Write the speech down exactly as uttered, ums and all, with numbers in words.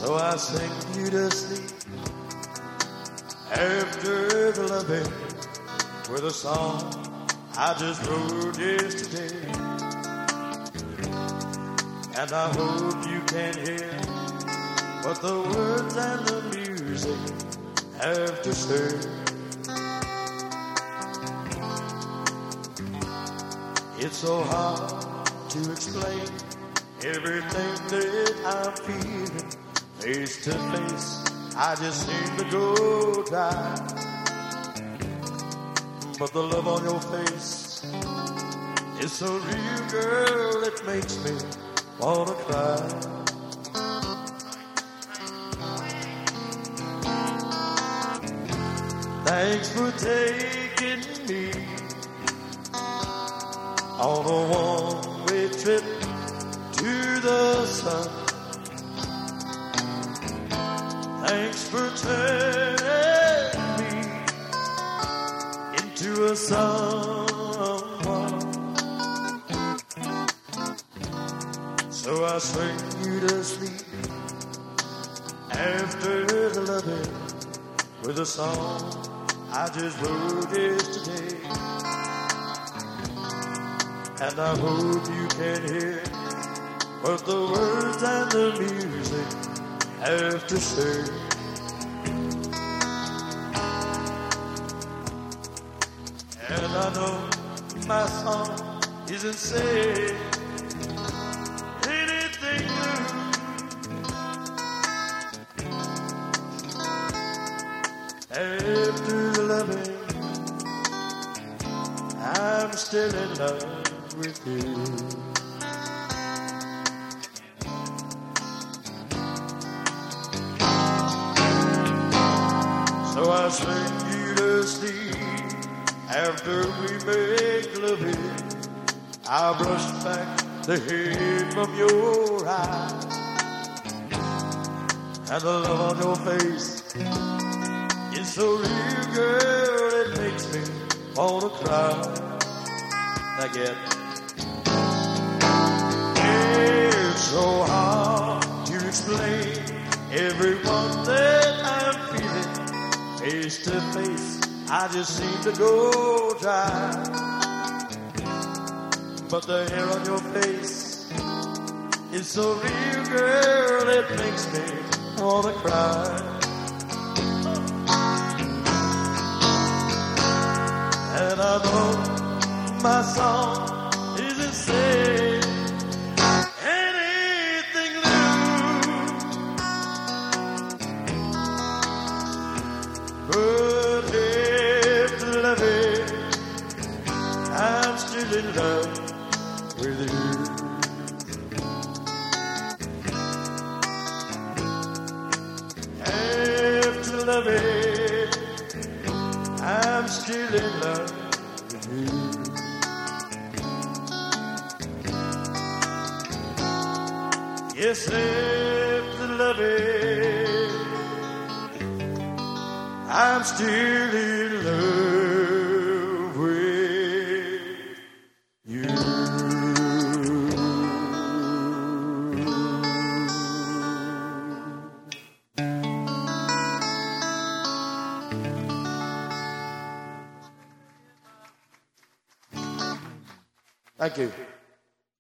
So I sing you to sleep after the loving with a song I just wrote yesterday. And I hope you can hear what the words and the music have to say. It's so hard to explain everything that I'm feeling. Face to face, I just seem to go dry. But the love on your face is so real, girl, it makes me wanna cry. Thanks for taking me on a one-way trip to the sun. Thanks for turning me into a someone. So I swing you to sleep after the loving with a song I just wrote yesterday. And I hope you can hear what the words and the music have to say. And I know my song isn't saying anything new. After the loving, I'm still in love with you. So I sing you to sleep after we make loving. I brush back the hair from your eyes, and the love on your face is so real, girl, it makes me wanna cry. Again. It's so hard to explain everyone that I'm feeling. Face to face, I just seem to go dry. But the hair on your face is so real, girl, it makes me wanna cry. And I know my song isn't saying anything new, but after loving, I'm still in love with you. After loving, I'm still in love with you. Yes, after loving, I'm still in love with you. Thank you.